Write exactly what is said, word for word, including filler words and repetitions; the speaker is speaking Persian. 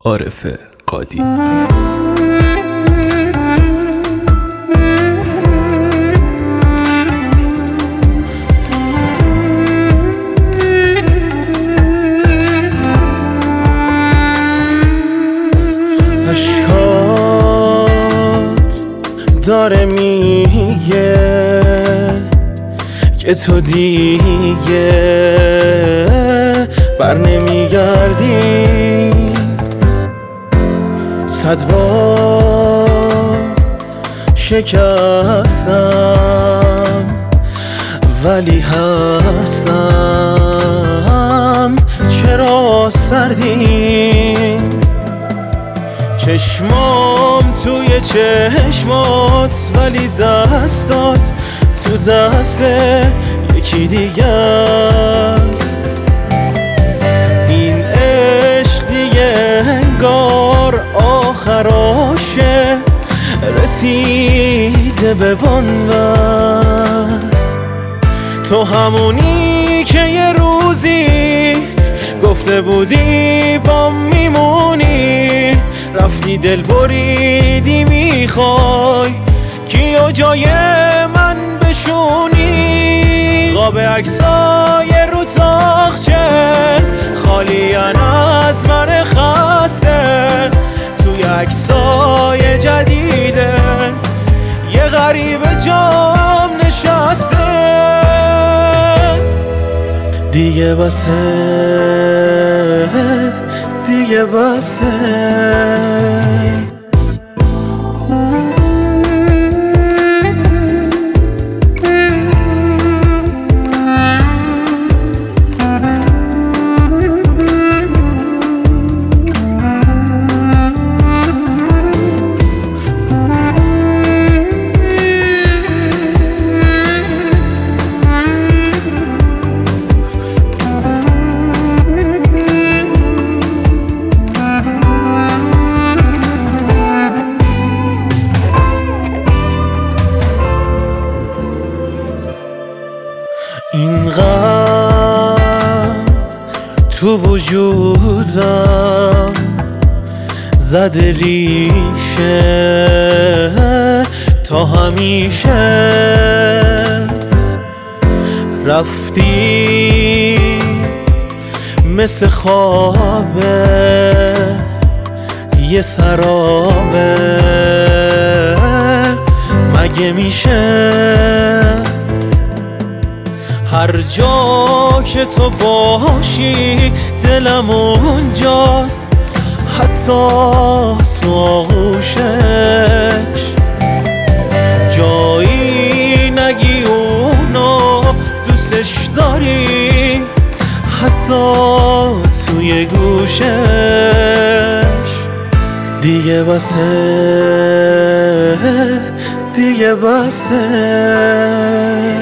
عارف قادی. اشکات داره میگه که تو دیگه بر نمیگردی. صد بار شکستم ولی هستم. چرا سردی چشمام توی چشمات ولی دستات تو دست یکی دیگه است. این عشق دیگه انگار آخراشه رسیده به بنبست. تو همونی که یه روزی گفته بودی با میمونی، رفتی دل بریدی میخوای کیو جای من بشونی. قاب عکسای رو تاقچه خالیان از من خسته، توی عکسای جدیده یه غریب جام نشسته. دیگه بسه دیگه بسه اینقدر تو وجودم زده ریشه تا همیشه. رفتی مثل خوابه یه سرابه مگه میشه هر جا که تو باشی دلم اونجاست، حتی تو آغوشش. جایی نگی اونو دوستش داری، حتی توی گوشش. دیگه بسه دیگه بسه